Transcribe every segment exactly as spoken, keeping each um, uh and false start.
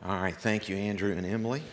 All right, thank you, Andrew and Emily.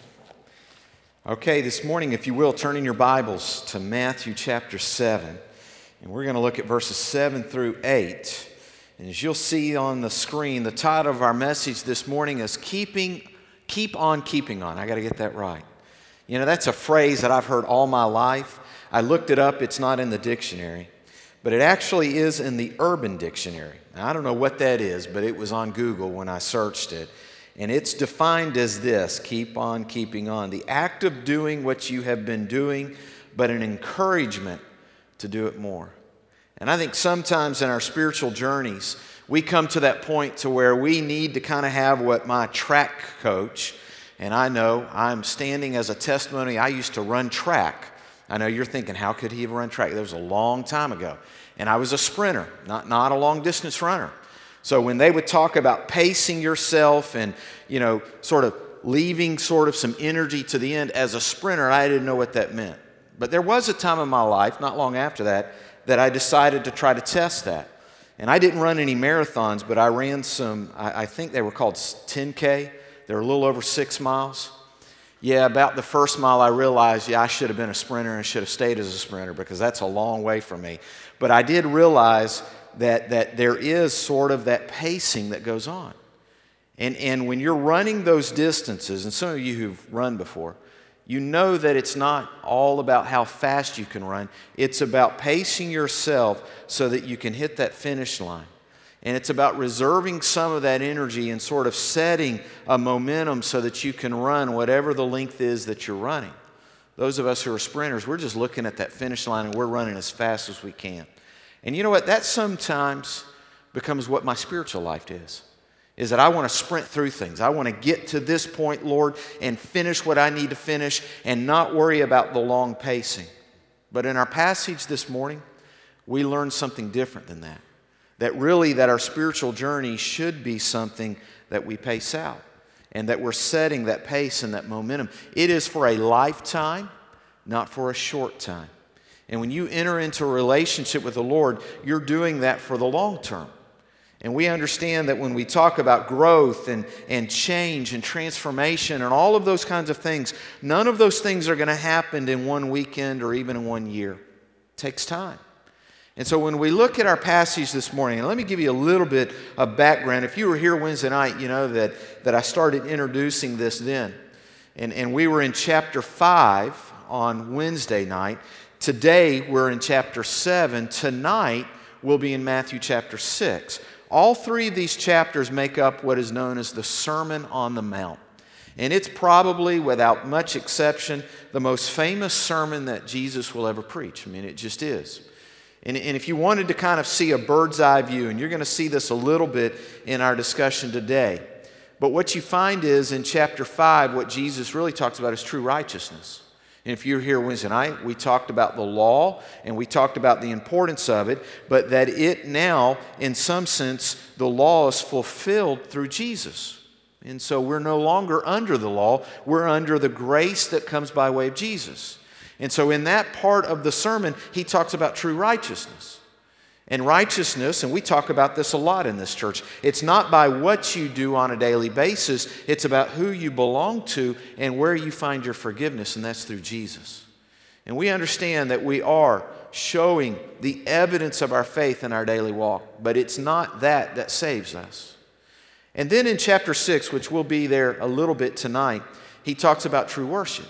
Okay, this morning, if you will, turn in your Bibles to Matthew chapter seven, and we're going to look at verses seven through eight. And as you'll see on the screen, the title of our message this morning is Keeping, Keep on Keeping On. I got to get that right. You know, that's a phrase that I've heard all my life. I looked it up. It's not in the dictionary, but it actually is in the Urban Dictionary. Now, I don't know what that is, but it was on Google when I searched it. And it's defined as this: keep on keeping on. The act of doing what you have been doing, but an encouragement to do it more. And I think sometimes in our spiritual journeys, we come to that point to where we need to kind of have what my track coach, and I know I'm standing as a testimony, I used to run track. I know you're thinking, how could he have run track? That was a long time ago. And I was a sprinter, not, not a long distance runner. So when they would talk about pacing yourself and, you know, sort of leaving sort of some energy to the end as a sprinter, I didn't know what that meant. But there was a time in my life, not long after that, that I decided to try to test that. And I didn't run any marathons, but I ran some, I, I think they were called ten K. They were a little over six miles. Yeah, about the first mile I realized, yeah, I should have been a sprinter and should have stayed as a sprinter because that's a long way from me. But I did realize that that there is sort of that pacing that goes on. And, and when you're running those distances, and some of you who've run before, you know that it's not all about how fast you can run. It's about pacing yourself so that you can hit that finish line. And it's about reserving some of that energy and sort of setting a momentum so that you can run whatever the length is that you're running. Those of us who are sprinters, we're just looking at that finish line and we're running as fast as we can. And you know what? That sometimes becomes what my spiritual life is. Is that I want to sprint through things. I want to get to this point, Lord, and finish what I need to finish and not worry about the long pacing. But in our passage this morning, we learn something different than that. That really that our spiritual journey should be something that we pace out and that we're setting that pace and that momentum. It is for a lifetime, not for a short time. And when you enter into a relationship with the Lord, you're doing that for the long term. And we understand that when we talk about growth and, and change and transformation and all of those kinds of things, none of those things are going to happen in one weekend or even in one year. It takes time. And so when we look at our passage this morning, and let me give you a little bit of background. If you were here Wednesday night, you know that, that I started introducing this then. And, and we were in chapter five on Wednesday night. Today, we're in chapter seven. Tonight, we'll be in Matthew chapter six. All three of these chapters make up what is known as the Sermon on the Mount. And it's probably, without much exception, the most famous sermon that Jesus will ever preach. I mean, it just is. And, and if you wanted to kind of see a bird's eye view, and you're going to see this a little bit in our discussion today, but what you find is in chapter five, what Jesus really talks about is true righteousness. And if you're here Wednesday night, we talked about the law and we talked about the importance of it, but that it now, in some sense, the law is fulfilled through Jesus. And so we're no longer under the law, we're under the grace that comes by way of Jesus. And so in that part of the sermon, he talks about true righteousness. And righteousness, and we talk about this a lot in this church, it's not by what you do on a daily basis, it's about who you belong to and where you find your forgiveness, and that's through Jesus. And we understand that we are showing the evidence of our faith in our daily walk, but it's not that that saves us. And then in chapter six, which we'll be there a little bit tonight, he talks about true worship.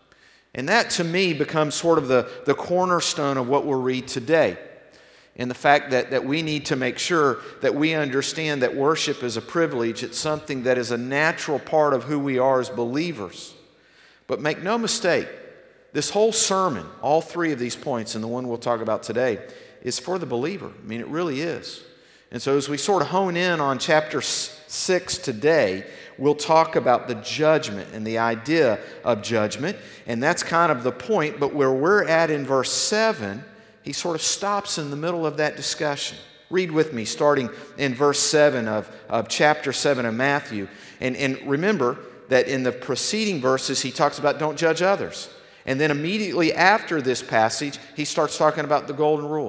And that to me becomes sort of the, the cornerstone of what we'll read today. And the fact that, that we need to make sure that we understand that worship is a privilege. It's something that is a natural part of who we are as believers. But make no mistake, this whole sermon, all three of these points, and the one we'll talk about today, is for the believer. I mean, it really is. And so as we sort of hone in on chapter six today, we'll talk about the judgment and the idea of judgment. And that's kind of the point. But where we're at in verse seven, he sort of stops in the middle of that discussion. Read with me, starting in verse seven of, of chapter seven of Matthew. And, and remember that in the preceding verses, he talks about don't judge others. And then immediately after this passage, he starts talking about the golden rule.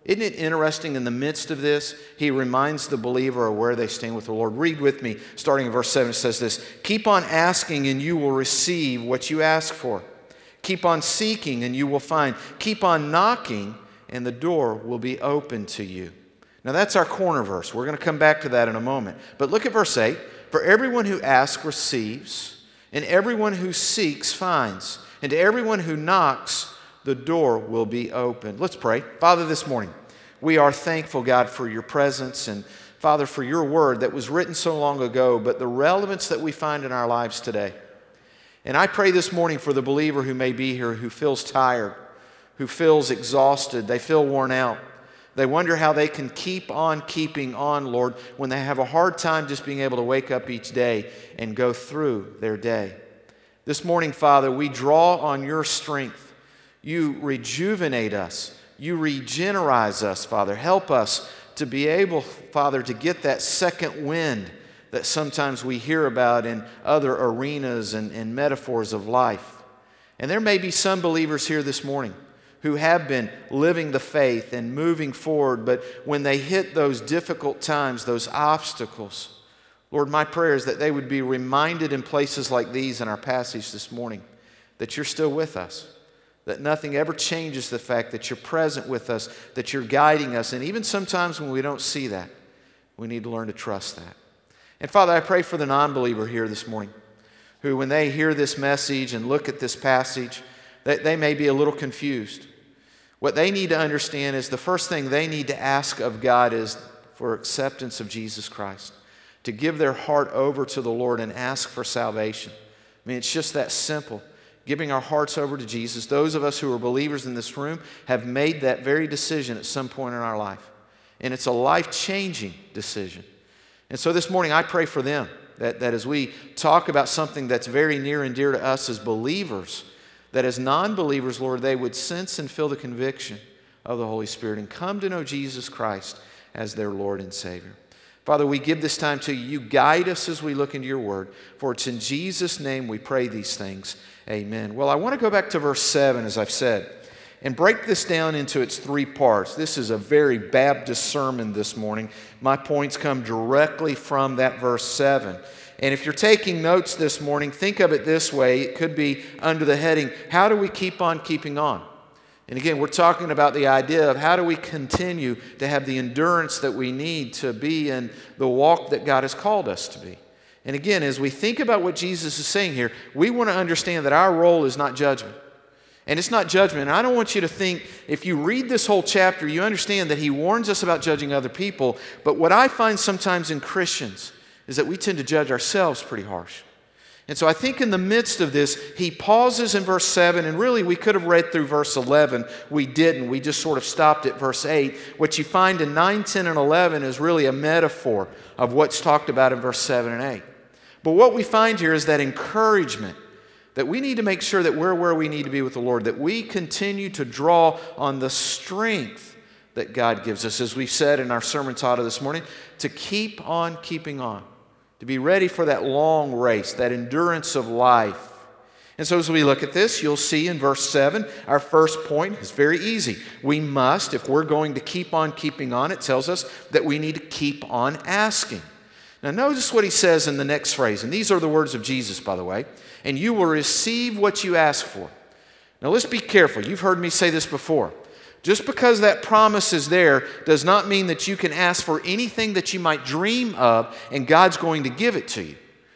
Isn't it interesting in the midst of this, he reminds the believer of where they stand with the Lord. Read with me, starting in verse seven, it says this, keep on asking and you will receive what you ask for. Keep on seeking and you will find. Keep on knocking and the door will be open to you. Now that's our corner verse. We're going to come back to that in a moment. But look at verse eight. For everyone who asks receives, and everyone who seeks finds, and to everyone who knocks, the door will be opened. Let's pray. Father, this morning, we are thankful, God, for your presence and, Father, for your word that was written so long ago, but the relevance that we find in our lives today. And I pray this morning for the believer who may be here who feels tired, who feels exhausted, they feel worn out. They wonder how they can keep on keeping on, Lord, when they have a hard time just being able to wake up each day and go through their day. This morning, Father, we draw on your strength. You rejuvenate us. You regenerize us, Father. Help us to be able, Father, to get that second wind that sometimes we hear about in other arenas and, and metaphors of life. And there may be some believers here this morning who have been living the faith and moving forward, but when they hit those difficult times, those obstacles, Lord, my prayer is that they would be reminded in places like these in our passage this morning that you're still with us. That nothing ever changes the fact that you're present with us, that you're guiding us. And even sometimes when we don't see that, we need to learn to trust that. And Father, I pray for the non-believer here this morning, who when they hear this message and look at this passage, that they may be a little confused. What they need to understand is the first thing they need to ask of God is for acceptance of Jesus Christ, to give their heart over to the Lord and ask for salvation. I mean, it's just that simple. Giving our hearts over to Jesus. Those of us who are believers in this room have made that very decision at some point in our life. And it's a life-changing decision. And so this morning I pray for them that, that as we talk about something that's very near and dear to us as believers, that as non-believers, Lord, they would sense and feel the conviction of the Holy Spirit and come to know Jesus Christ as their Lord and Savior. Father, we give this time to you. You guide us as we look into your word. For it's in Jesus' name we pray these things. Amen. Well, I want to go back to verse seven, as I've said, and break this down into its three parts. This is a very Baptist sermon this morning. My points come directly from that verse seven. And if you're taking notes this morning, think of it this way. It could be under the heading, how do we keep on keeping on? And again, we're talking about the idea of how do we continue to have the endurance that we need to be in the walk that God has called us to be. And again, as we think about what Jesus is saying here, we want to understand that our role is not judgment. And it's not judgment. And I don't want you to think, if you read this whole chapter, you understand that he warns us about judging other people. But what I find sometimes in Christians is that we tend to judge ourselves pretty harsh. And so I think in the midst of this, he pauses in verse seven, and really we could have read through verse eleven. We didn't. We just sort of stopped at verse eight. What you find in nine, ten, and eleven is really a metaphor of what's talked about in verse seven and eight. But what we find here is that encouragement that we need to make sure that we're where we need to be with the Lord, that we continue to draw on the strength that God gives us, as we said in our sermon title this morning, to keep on keeping on, to be ready for that long race, that endurance of life. And so as we look at this, you'll see in verse seven, our first point is very easy. We must, if we're going to keep on keeping on, it tells us that we need to keep on asking. Now notice what he says in the next phrase, and these are the words of Jesus, by the way, and you will receive what you ask for. Now let's be careful. You've heard me say this before. Just because that promise is there does not mean that you can ask for anything that you might dream of and God's going to give it to you.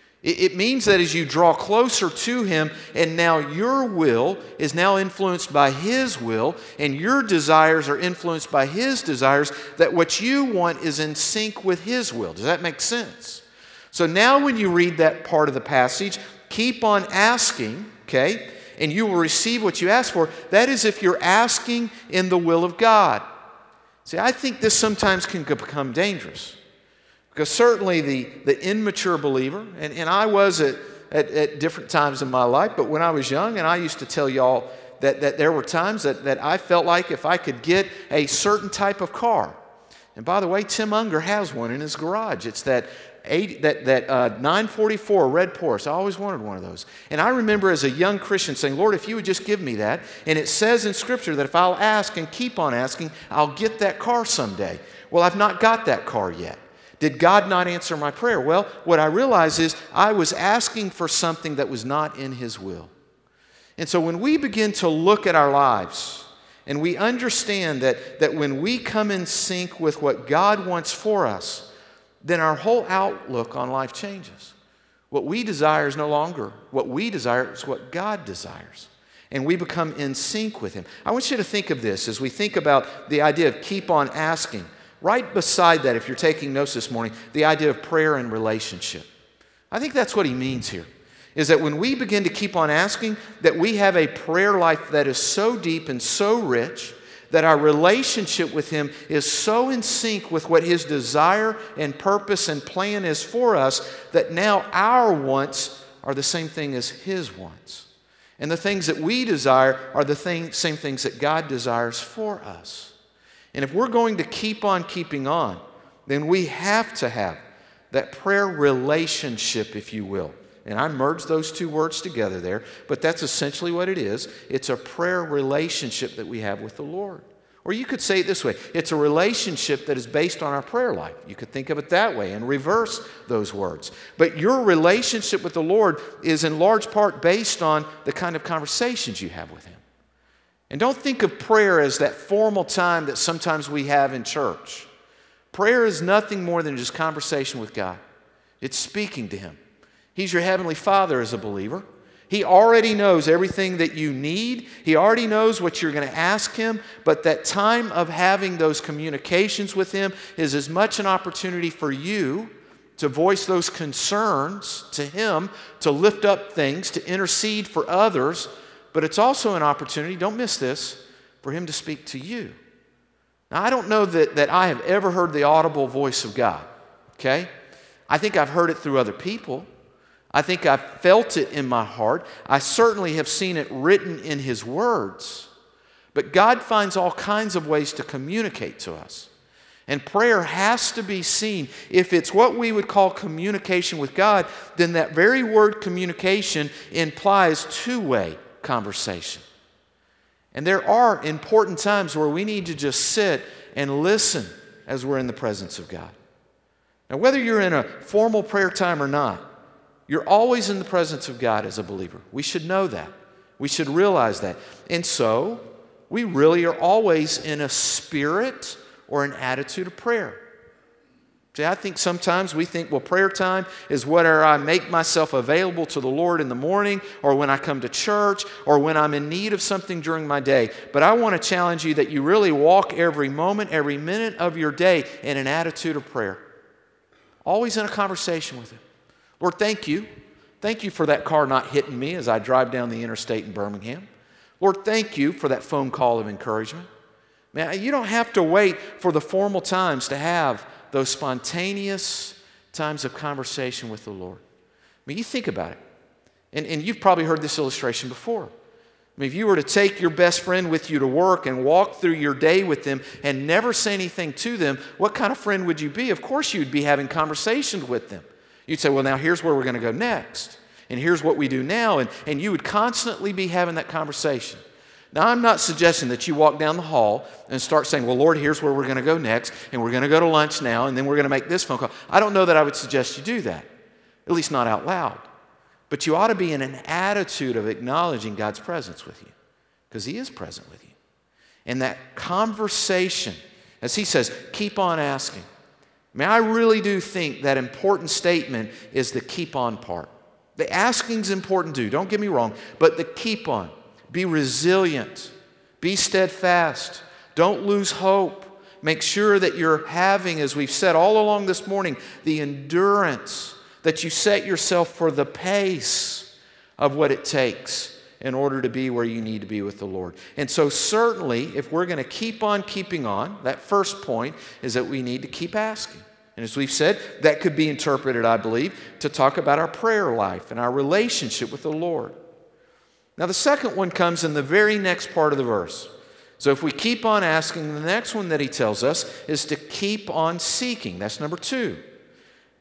It means that as you draw closer to him and now your will is now influenced by his will and your desires are influenced by his desires, that what you want is in sync with his will. Does that make sense? So now when you read that part of the passage, keep on asking, okay, and you will receive what you ask for. That is if you're asking in the will of God. See, I think this sometimes can become dangerous. Because certainly the, the immature believer, and, and I was at, at, at different times in my life, but when I was young, and I used to tell y'all that, that there were times that, that I felt like if I could get a certain type of car, and by the way, Tim Unger has one in his garage. It's that eighty, that, that uh, nine forty-four red Porsche. I always wanted one of those. And I remember as a young Christian saying, Lord, if you would just give me that. And it says in Scripture that if I'll ask and keep on asking, I'll get that car someday. Well, I've not got that car yet. Did God not answer my prayer? Well, what I realize is I was asking for something that was not in His will. And so when we begin to look at our lives and we understand that, that when we come in sync with what God wants for us, then our whole outlook on life changes. What we desire is no longer what we desire, it's what God desires. And we become in sync with Him. I want you to think of this as we think about the idea of keep on asking. Right beside that, if you're taking notes this morning, the idea of prayer and relationship. I think that's what he means here, is that when we begin to keep on asking, that we have a prayer life that is so deep and so rich that our relationship with Him is so in sync with what His desire and purpose and plan is for us that now our wants are the same thing as His wants. And the things that we desire are the thing, same things that God desires for us. And if we're going to keep on keeping on, then we have to have that prayer relationship, if you will. And I merged those two words together there, but that's essentially what it is. It's a prayer relationship that we have with the Lord. Or you could say it this way. It's a relationship that is based on our prayer life. You could think of it that way and reverse those words. But your relationship with the Lord is in large part based on the kind of conversations you have with Him. And don't think of prayer as that formal time that sometimes we have in church. Prayer is nothing more than just conversation with God. It's speaking to Him. He's your Heavenly Father as a believer. He already knows everything that you need. He already knows what you're going to ask Him. But that time of having those communications with Him is as much an opportunity for you to voice those concerns to Him, to lift up things, to intercede for others. But it's also an opportunity, don't miss this, for Him to speak to you. Now, I don't know that, that I have ever heard the audible voice of God, okay? I think I've heard it through other people. I think I've felt it in my heart. I certainly have seen it written in His words. But God finds all kinds of ways to communicate to us. And prayer has to be seen. If it's what we would call communication with God, then that very word communication implies two-way conversation. And there are important times where we need to just sit and listen as we're in the presence of God. Now, whether you're in a formal prayer time or not, you're always in the presence of God as a believer. We should know that. We should realize that. And so, we really are always in a spirit or an attitude of prayer. See, I think sometimes we think, well, prayer time is whether I make myself available to the Lord in the morning or when I come to church or when I'm in need of something during my day. But I want to challenge you that you really walk every moment, every minute of your day in an attitude of prayer. Always in a conversation with Him. Lord, thank you. Thank you for that car not hitting me as I drive down the interstate in Birmingham. Lord, thank you for that phone call of encouragement. Man, you don't have to wait for the formal times to have those spontaneous times of conversation with the Lord. I mean, you think about it. And, and you've probably heard this illustration before. I mean, if you were to take your best friend with you to work and walk through your day with them and never say anything to them, what kind of friend would you be? Of course you'd be having conversations with them. You'd say, well, now here's where we're going to go next. And here's what we do now. And, and you would constantly be having that conversation. Now, I'm not suggesting that you walk down the hall and start saying, well, Lord, here's where we're going to go next. And we're going to go to lunch now. And then we're going to make this phone call. I don't know that I would suggest you do that. At least not out loud. But you ought to be in an attitude of acknowledging God's presence with you. Because He is present with you. And that conversation, as He says, keep on asking. I mean, I really do think that important statement is the keep on part. The asking's important too, don't get me wrong, but the keep on. Be resilient. Be steadfast. Don't lose hope. Make sure that you're having, as we've said all along this morning, the endurance, that you set yourself for the pace of what it takes in order to be where you need to be with the Lord. And so certainly, if we're going to keep on keeping on, that first point is that we need to keep asking. And as we've said, that could be interpreted, I believe, to talk about our prayer life and our relationship with the Lord. Now, the second one comes in the very next part of the verse. So if we keep on asking, the next one that he tells us is to keep on seeking. That's number two.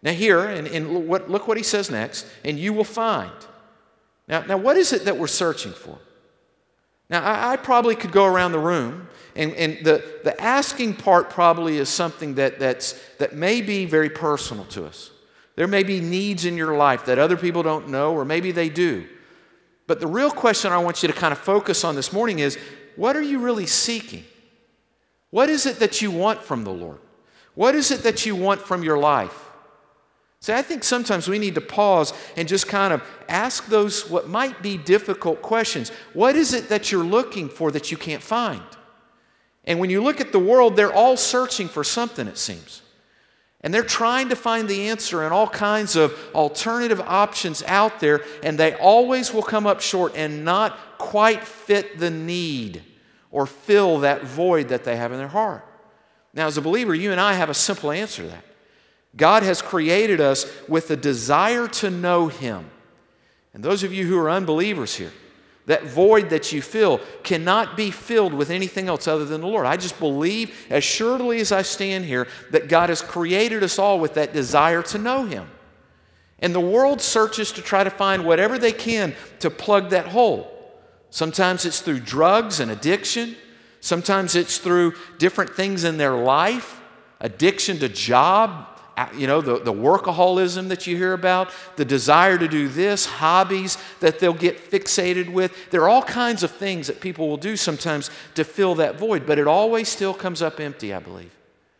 Now here, and, and what, look what he says next, and you will find. Now, now what is it that we're searching for? Now, I, I probably could go around the room, and, and the, the asking part probably is something that, that's, that may be very personal to us. There may be needs in your life that other people don't know, or maybe they do. But the real question I want you to kind of focus on this morning is, what are you really seeking? What is it that you want from the Lord? What is it that you want from your life? See, I think sometimes we need to pause and just kind of ask those what might be difficult questions. What is it that you're looking for that you can't find? And when you look at the world, they're all searching for something, it seems. And they're trying to find the answer in all kinds of alternative options out there, and they always will come up short and not quite fit the need or fill that void that they have in their heart. Now, as a believer, you and I have a simple answer to that. God has created us with a desire to know Him. And those of you who are unbelievers here, that void that you feel cannot be filled with anything else other than the Lord. I just believe, as surely as I stand here, that God has created us all with that desire to know Him. And the world searches to try to find whatever they can to plug that hole. Sometimes it's through drugs and addiction. Sometimes it's through different things in their life, addiction to job, you know, the, the workaholism that you hear about, the desire to do this, hobbies that they'll get fixated with. There are all kinds of things that people will do sometimes to fill that void, but it always still comes up empty, I believe.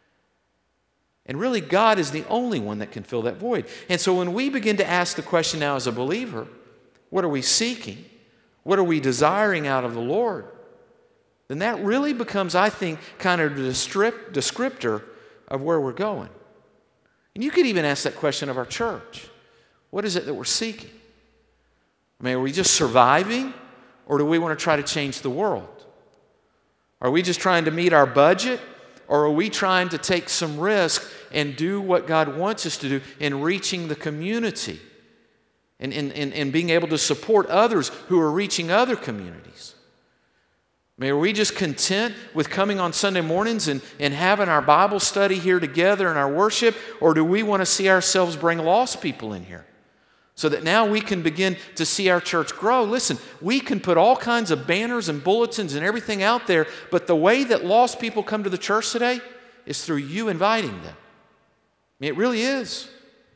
And really, God is the only one that can fill that void. And so when we begin to ask the question now as a believer, what are we seeking? What are we desiring out of the Lord? Then that really becomes, I think, kind of the descriptor of where we're going. And you could even ask that question of our church. What is it that we're seeking? I mean, are we just surviving, or do we want to try to change the world? Are we just trying to meet our budget, or are we trying to take some risk and do what God wants us to do in reaching the community and, and, and, and being able to support others who are reaching other communities? I mean, are we just content with coming on Sunday mornings and, and having our Bible study here together and our worship, or do we want to see ourselves bring lost people in here so that now we can begin to see our church grow? Listen, we can put all kinds of banners and bulletins and everything out there, but the way that lost people come to the church today is through you inviting them. I mean, it really is.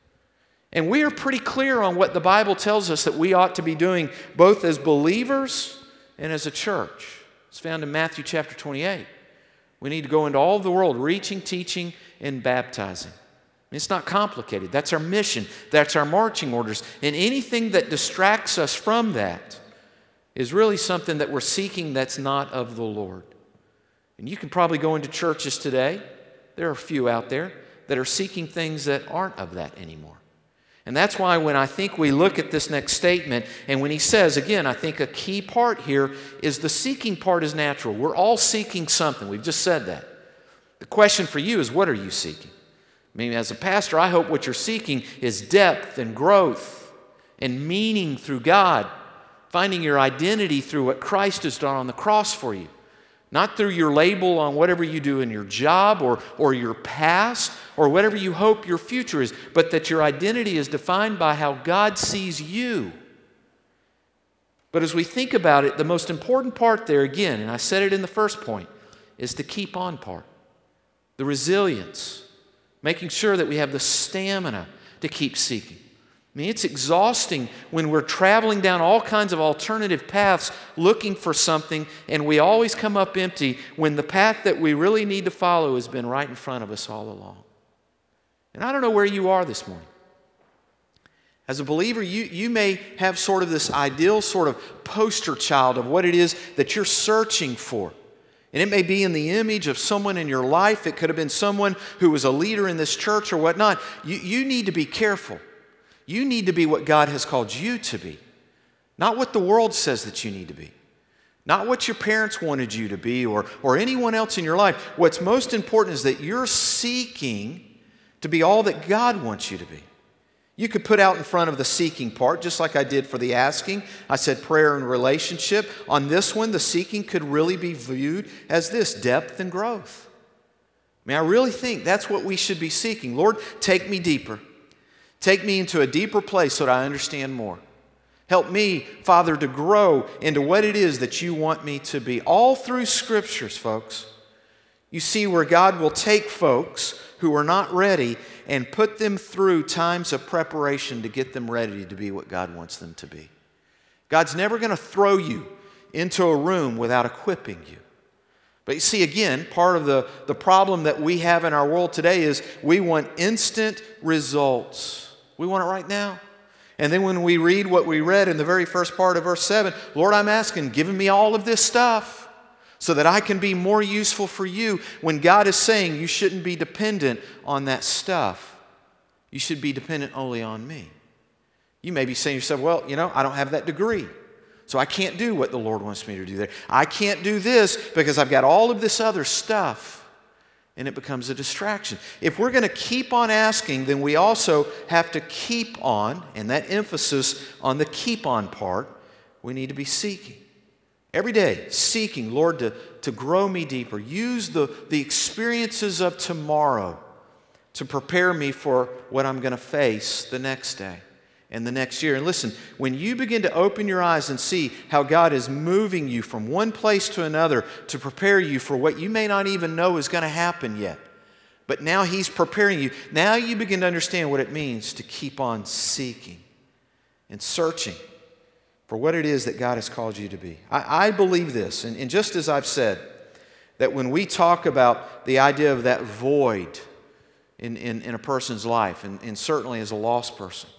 And we are pretty clear on what the Bible tells us that we ought to be doing both as believers and as a church. It's found in Matthew chapter twenty-eight. We need to go into all the world, reaching, teaching, and baptizing. It's not complicated. That's our mission. That's our marching orders. And anything that distracts us from that is really something that we're seeking that's not of the Lord. And you can probably go into churches today, there are a few out there, that are seeking things that aren't of that anymore. And that's why when I think we look at this next statement, and when he says, again, I think a key part here is the seeking part is natural. We're all seeking something. We've just said that. The question for you is, what are you seeking? I mean, as a pastor, I hope what you're seeking is depth and growth and meaning through God, finding your identity through what Christ has done on the cross for you. Not through your label on whatever you do in your job or, or your past or whatever you hope your future is, but that your identity is defined by how God sees you. But as we think about it, the most important part there, again, and I said it in the first point, is the keep on part. The resilience, making sure that we have the stamina to keep seeking. I mean, it's exhausting when we're traveling down all kinds of alternative paths looking for something, and we always come up empty when the path that we really need to follow has been right in front of us all along. And I don't know where you are this morning. As a believer, you, you may have sort of this ideal sort of poster child of what it is that you're searching for. And it may be in the image of someone in your life. It could have been someone who was a leader in this church or whatnot. You, you need to be careful. You need to be what God has called you to be, not what the world says that you need to be, not what your parents wanted you to be or, or anyone else in your life. What's most important is that you're seeking to be all that God wants you to be. You could put out in front of the seeking part, just like I did for the asking. I said prayer and relationship. On this one, the seeking could really be viewed as this, depth and growth. I mean, I really think that's what we should be seeking. Lord, take me deeper. Take me into a deeper place so that I understand more. Help me, Father, to grow into what it is that you want me to be. All through Scriptures, folks, you see where God will take folks who are not ready and put them through times of preparation to get them ready to be what God wants them to be. God's never going to throw you into a room without equipping you. But you see, again, part of the, the problem that we have in our world today is we want instant results. We want it right now. And then when we read what we read in the very first part of verse seven, Lord, I'm asking, give me all of this stuff so that I can be more useful for you. When God is saying you shouldn't be dependent on that stuff. You should be dependent only on me. You may be saying to yourself, well, you know, I don't have that degree, so I can't do what the Lord wants me to do there. I can't do this because I've got all of this other stuff. And it becomes a distraction. If we're going to keep on asking, then we also have to keep on, and that emphasis on the keep on part, we need to be seeking. Every day, seeking, Lord, to, to grow me deeper. Use the, the experiences of tomorrow to prepare me for what I'm going to face the next day and the next year. And listen, when you begin to open your eyes and see how God is moving you from one place to another to prepare you for what you may not even know is going to happen yet, but now He's preparing you, now you begin to understand what it means to keep on seeking and searching for what it is that God has called you to be. I, I believe this, and, and just as I've said, that when we talk about the idea of that void in, in, in a person's life, and, and certainly as a lost person,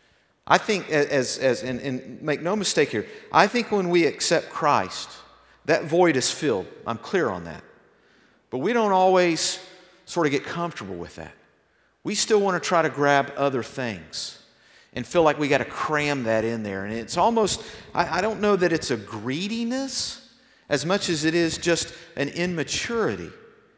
I think, as, as and, and make no mistake here, I think when we accept Christ, that void is filled. I'm clear on that. But we don't always sort of get comfortable with that. We still want to try to grab other things and feel like we got to cram that in there. And it's almost, I, I don't know that it's a greediness as much as it is just an immaturity.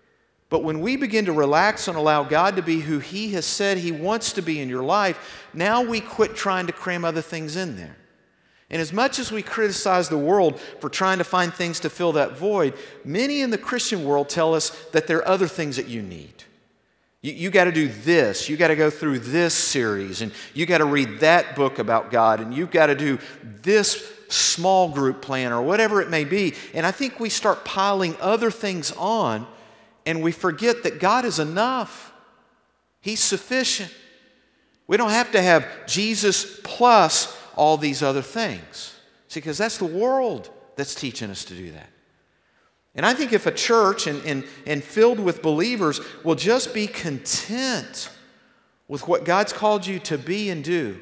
But when we begin to relax and allow God to be who He has said He wants to be in your life, now we quit trying to cram other things in there. And as much as we criticize the world for trying to find things to fill that void, many in the Christian world tell us that there are other things that you need. You, you got to do this. You got to go through this series. And you got to read that book about God. And you've got to do this small group plan or whatever it may be. And I think we start piling other things on, and we forget that God is enough. He's sufficient. We don't have to have Jesus plus all these other things. See, because that's the world that's teaching us to do that. And I think if a church and, and, and filled with believers will just be content with what God's called you to be and do,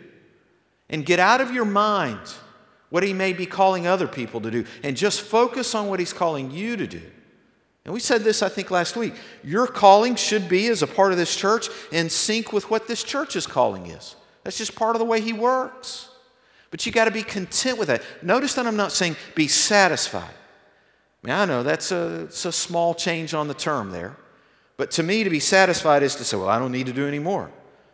and get out of your mind what He may be calling other people to do, and just focus on what He's calling you to do. And we said this, I think, last week. Your calling should be, as a part of this church, in sync with what this church's calling is. That's just part of the way He works. But you got to be content with that. Notice that I'm not saying be satisfied. I mean, I know that's a, it's a small change on the term there. But to me, to be satisfied is to say, well, I don't need to do any more.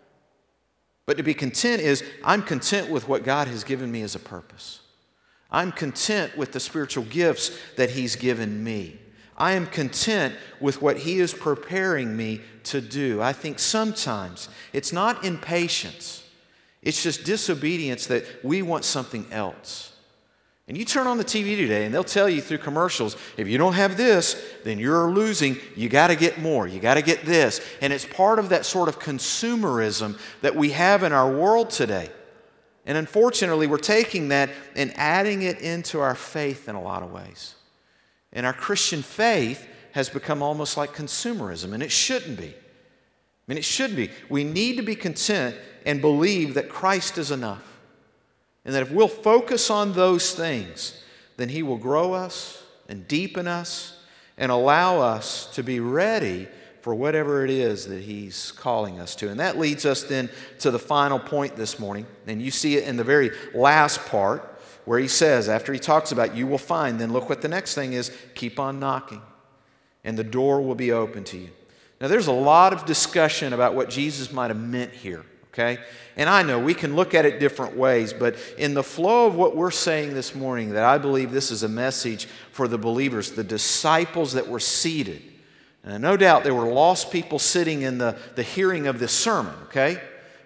But to be content is, I'm content with what God has given me as a purpose. I'm content with the spiritual gifts that He's given me. I am content with what He is preparing me to do. I think sometimes it's not impatience. It's just disobedience that we want something else. And you turn on the T V today and they'll tell you through commercials, if you don't have this, then you're losing. You got to get more. You got to get this. And it's part of that sort of consumerism that we have in our world today. And unfortunately, we're taking that and adding it into our faith in a lot of ways. And our Christian faith has become almost like consumerism, and it shouldn't be. I mean, it shouldn't be. We need to be content and believe that Christ is enough. And that if we'll focus on those things, then He will grow us and deepen us and allow us to be ready for whatever it is that He's calling us to. And that leads us then to the final point this morning. And you see it in the very last part, where He says, after He talks about you will find, then look what the next thing is, keep on knocking, and the door will be open to you. Now, there's a lot of discussion about what Jesus might have meant here, okay? And I know we can look at it different ways, but in the flow of what we're saying this morning, that I believe this is a message for the believers, the disciples that were seated. And no doubt there were lost people sitting in the, the hearing of this sermon, okay?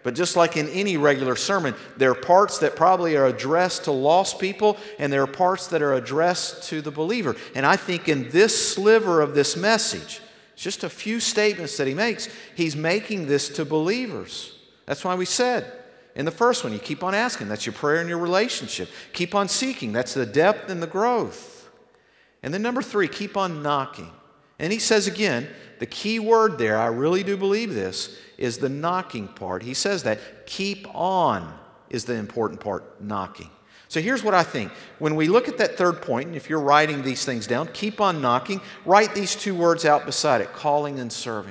But just like in any regular sermon, there are parts that probably are addressed to lost people, and there are parts that are addressed to the believer. And I think in this sliver of this message, just a few statements that he makes, he's making this to believers. That's why we said in the first one, you keep on asking. That's your prayer and your relationship. Keep on seeking. That's the depth and the growth. And then number three, keep on knocking. And he says again, the key word there, I really do believe this, is the knocking part. He says that keep on is the important part, knocking. So here's what I think. When we look at that third point, and if you're writing these things down, keep on knocking, write these two words out beside it, calling and serving.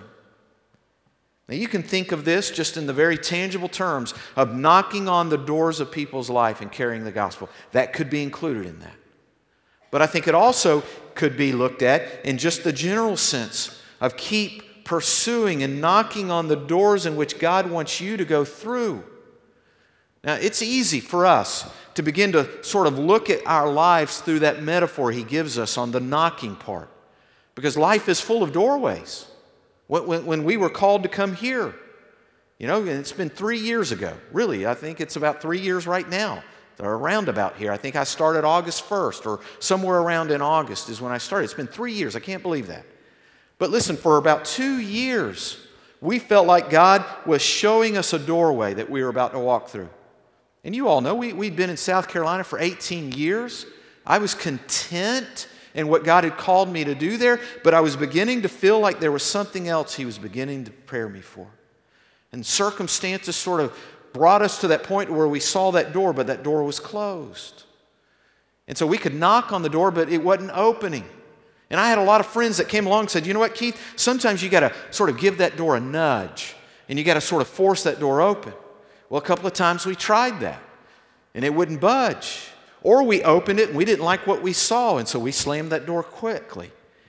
Now you can think of this just in the very tangible terms of knocking on the doors of people's life and carrying the gospel. That could be included in that. But I think it also could be looked at in just the general sense of keep pursuing and knocking on the doors in which God wants you to go through. Now, it's easy for us to begin to sort of look at our lives through that metaphor he gives us on the knocking part. Because life is full of doorways. When, when, when we were called to come here, you know, and it's been three years ago. Really, I think it's about three years right now. Or around about here. I think I started August first, or somewhere around in August is when I started. It's been three years. I can't believe that. But listen, for about two years, we felt like God was showing us a doorway that we were about to walk through. And you all know we, we'd been in South Carolina for eighteen years. I was content in what God had called me to do there, but I was beginning to feel like there was something else he was beginning to prepare me for. And circumstances sort of brought us to that point where we saw that door, but that door was closed. And so we could knock on the door, but it wasn't opening. And I had a lot of friends that came along and said, you know what, Keith, sometimes you got to sort of give that door a nudge, and you got to sort of force that door open. Well, a couple of times we tried that, and it wouldn't budge. Or we opened it, and we didn't like what we saw, and so we slammed that door quickly.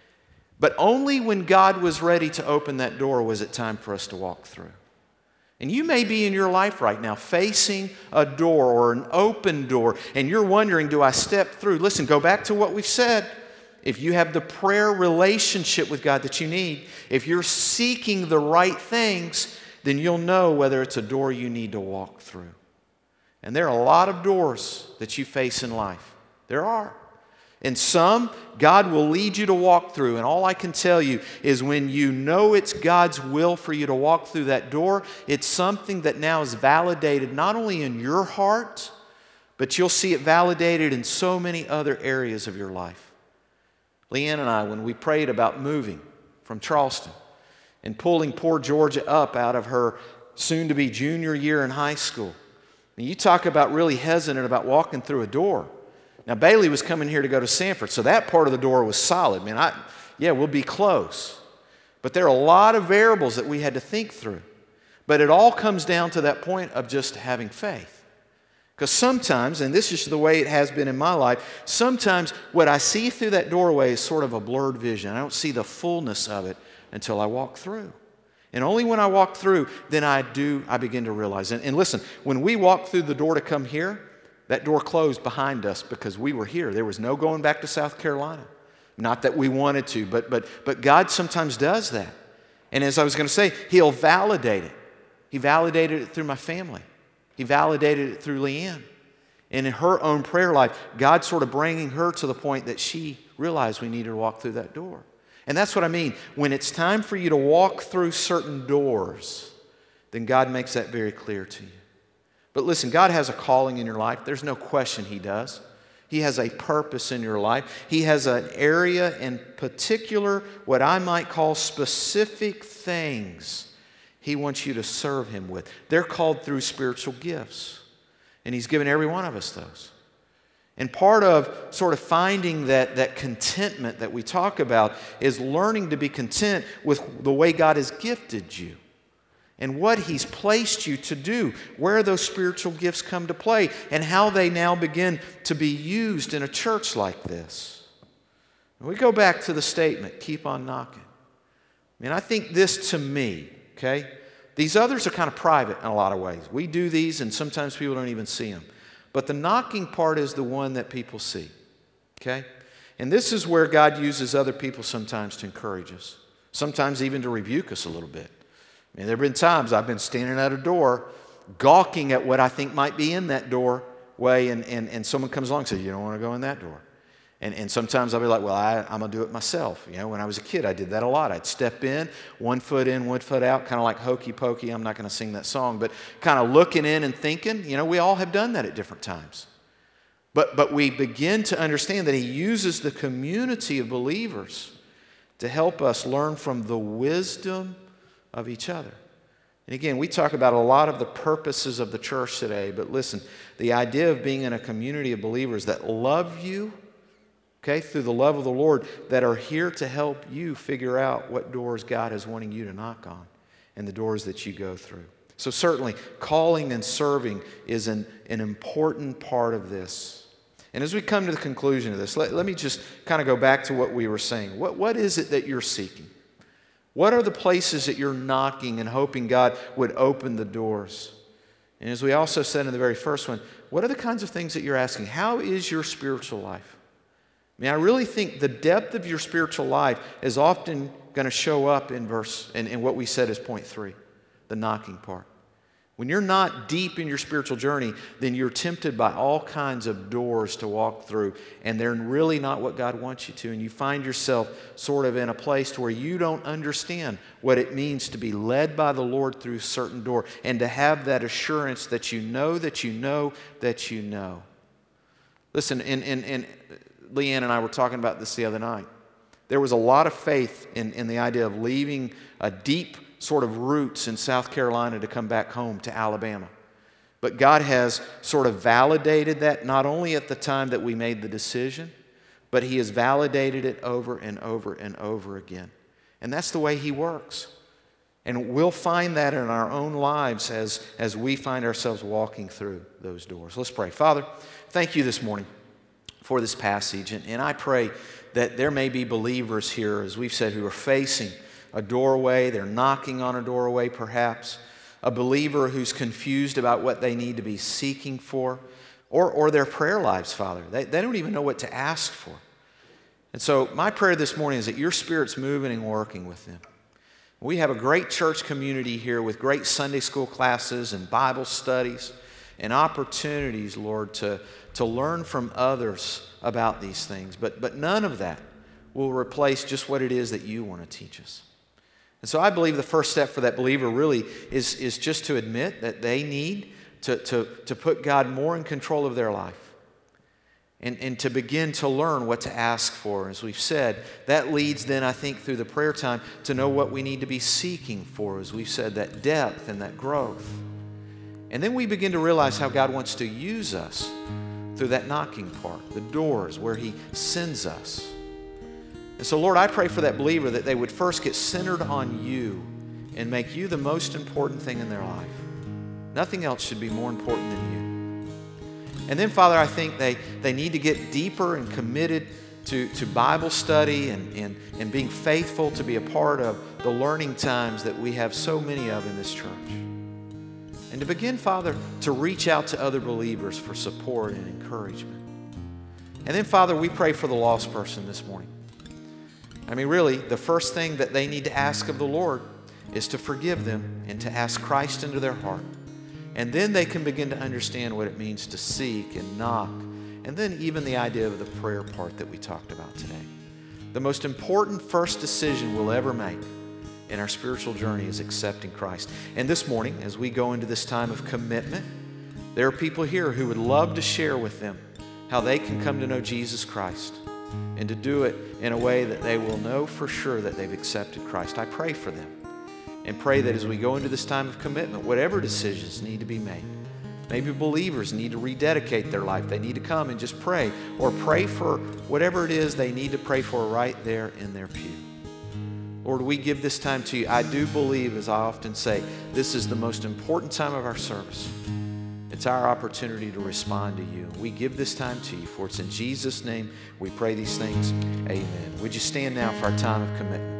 But only when God was ready to open that door was it time for us to walk through. And you may be in your life right now facing a door or an open door, and you're wondering, do I step through? Listen, go back to what we've said. If you have the prayer relationship with God that you need, if you're seeking the right things, then you'll know whether it's a door you need to walk through. And there are a lot of doors that you face in life. There are. And some, God will lead you to walk through. And all I can tell you is when you know it's God's will for you to walk through that door, it's something that now is validated not only in your heart, but you'll see it validated in so many other areas of your life. Leanne and I, when we prayed about moving from Charleston and pulling poor Georgia up out of her soon-to-be junior year in high school, and you talk about really hesitant about walking through a door. Now, Bailey was coming here to go to Sanford, so that part of the door was solid. Man, I, yeah, we'll be close. But there are a lot of variables that we had to think through. But it all comes down to that point of just having faith. Because sometimes, and this is the way it has been in my life, sometimes what I see through that doorway is sort of a blurred vision. I don't see the fullness of it until I walk through. And only when I walk through, then I do, I begin to realize. And, and listen, when we walked through the door to come here, that door closed behind us because we were here. There was no going back to South Carolina. Not that we wanted to, but, but, but God sometimes does that. And as I was going to say, He'll validate it. He validated it through my family. He validated it through Leanne. And in her own prayer life, God sort of bringing her to the point that she realized we needed to walk through that door. And that's what I mean. When it's time for you to walk through certain doors, then God makes that very clear to you. But listen, God has a calling in your life. There's no question He does. He has a purpose in your life. He has an area in particular, what I might call specific things He wants you to serve Him with. They're called through spiritual gifts. And He's given every one of us those. And part of sort of finding that, that contentment that we talk about is learning to be content with the way God has gifted you and what He's placed you to do, where those spiritual gifts come to play, and how they now begin to be used in a church like this. And we go back to the statement, keep on knocking. I mean, I think this to me, okay? These others are kind of private in a lot of ways. We do these and sometimes people don't even see them. But the knocking part is the one that people see, okay? And this is where God uses other people sometimes to encourage us, sometimes even to rebuke us a little bit. I mean, there have been times I've been standing at a door gawking at what I think might be in that doorway, and, and, and someone comes along and says, you don't want to go in that door. And, and sometimes I'll be like, well, I, I'm going to do it myself. You know, when I was a kid, I did that a lot. I'd step in, one foot in, one foot out, kind of like hokey pokey. I'm not going to sing that song, but kind of looking in and thinking. You know, we all have done that at different times. But, but we begin to understand that He uses the community of believers to help us learn from the wisdom of each other. And again, we talk about a lot of the purposes of the church today, but listen, the idea of being in a community of believers that love you, okay, through the love of the Lord, that are here to help you figure out what doors God is wanting you to knock on and the doors that you go through. So certainly, calling and serving is an, an important part of this. And as we come to the conclusion of this, let, let me just kind of go back to what we were saying. What, what is it that you're seeking? What are the places that you're knocking and hoping God would open the doors? And as we also said in the very first one, what are the kinds of things that you're asking? How is your spiritual life? I mean, I really think the depth of your spiritual life is often going to show up in verse, in, in what we said is point three, the knocking part. When you're not deep in your spiritual journey, then you're tempted by all kinds of doors to walk through, and they're really not what God wants you to, and you find yourself sort of in a place to where you don't understand what it means to be led by the Lord through a certain door, and to have that assurance that you know, that you know, that you know. Listen, in, in, in Leanne and I were talking about this the other night. There was a lot of faith in, in the idea of leaving a deep sort of roots in South Carolina to come back home to Alabama. But God has sort of validated that not only at the time that we made the decision, but He has validated it over and over and over again. And that's the way He works. And we'll find that in our own lives as, as we find ourselves walking through those doors. Let's pray. Father, thank You this morning for this passage. And, and I pray that there may be believers here, as we've said, who are facing a doorway. They're knocking on a doorway, perhaps. A believer who's confused about what they need to be seeking for. Or, or their prayer lives, Father. They, they don't even know what to ask for. And so my prayer this morning is that Your Spirit's moving and working with them. We have a great church community here with great Sunday school classes and Bible studies and opportunities, Lord, to, to learn from others about these things. But, but none of that will replace just what it is that You want to teach us. And so I believe the first step for that believer really is, is just to admit that they need to, to, to put God more in control of their life. And, and to begin to learn what to ask for. As we've said, that leads then, I think, through the prayer time to know what we need to be seeking for. As we've said, that depth and that growth. And then we begin to realize how God wants to use us through that knocking part, the doors where He sends us. And so, Lord, I pray for that believer that they would first get centered on You and make You the most important thing in their life. Nothing else should be more important than You. And then, Father, I think they, they need to get deeper and committed to, to Bible study and, and, and being faithful to be a part of the learning times that we have so many of in this church. And to begin, Father, to reach out to other believers for support and encouragement. And then, Father, we pray for the lost person this morning. I mean, really, the first thing that they need to ask of the Lord is to forgive them and to ask Christ into their heart. And then they can begin to understand what it means to seek and knock. And then even the idea of the prayer part that we talked about today. The most important first decision we'll ever make in our spiritual journey is accepting Christ. And this morning, as we go into this time of commitment, there are people here who would love to share with them how they can come to know Jesus Christ and to do it in a way that they will know for sure that they've accepted Christ. I pray for them. And pray that as we go into this time of commitment, whatever decisions need to be made, maybe believers need to rededicate their life. They need to come and just pray, or pray for whatever it is they need to pray for right there in their pew. Lord, we give this time to You. I do believe, as I often say, this is the most important time of our service. It's our opportunity to respond to You. We give this time to You, for it's in Jesus' name we pray these things. Amen. Would you stand now for our time of commitment?